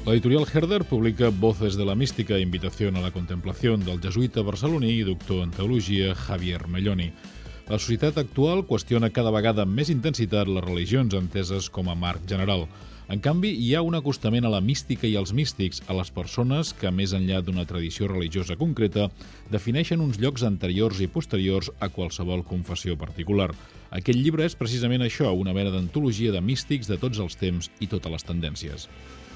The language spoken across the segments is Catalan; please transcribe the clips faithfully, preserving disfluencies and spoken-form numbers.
L'editorial Herder publica Voces de la mística, invitación a la contemplación del jesuïta barceloní i doctor en teologia Javier Melloni. La societat actual qüestiona cada vegada amb més intensitat les religions enteses com a marc general. En canvi, hi ha un acostament a la mística i als místics, a les persones que, més enllà d'una tradició religiosa concreta, defineixen uns llocs anteriors i posteriors a qualsevol confessió particular. Aquest llibre és precisament això, una mena d'antologia de místics de tots els temps i totes les tendències.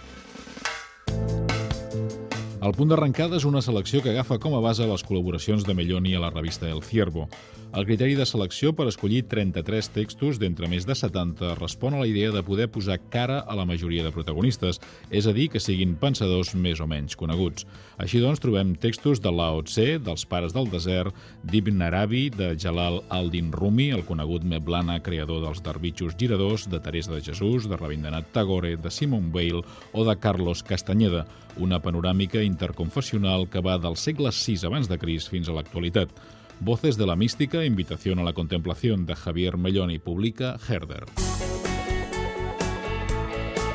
El punt d'arrencada és una selecció que agafa com a base les col·laboracions de Melloni a la revista El Ciervo. El criteri de selecció per escollir trenta-tres textos d'entre més de setanta respon a la idea de poder posar cara a la majoria de protagonistes, és a dir, que siguin pensadors més o menys coneguts. Així doncs, trobem textos de Lao Tse, dels Pares del Desert, d'Ibn Arabi, de Jalal al-Din Rumi, el conegut Mevlana, creador dels Darbitxos giradors, de Teresa de Jesús, de Rabindranath Tagore, de Simone Weil o de Carlos Castañeda, una panoràmica interconfessional que va del segle sis abans de Crist fins a l'actualitat. Voces de la mística, invitación a la contemplación de Javier Melloni, publica Herder.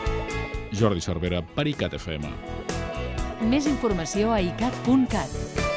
Jordi Cervera, per ICAT F M. Més informació a icat punt cat.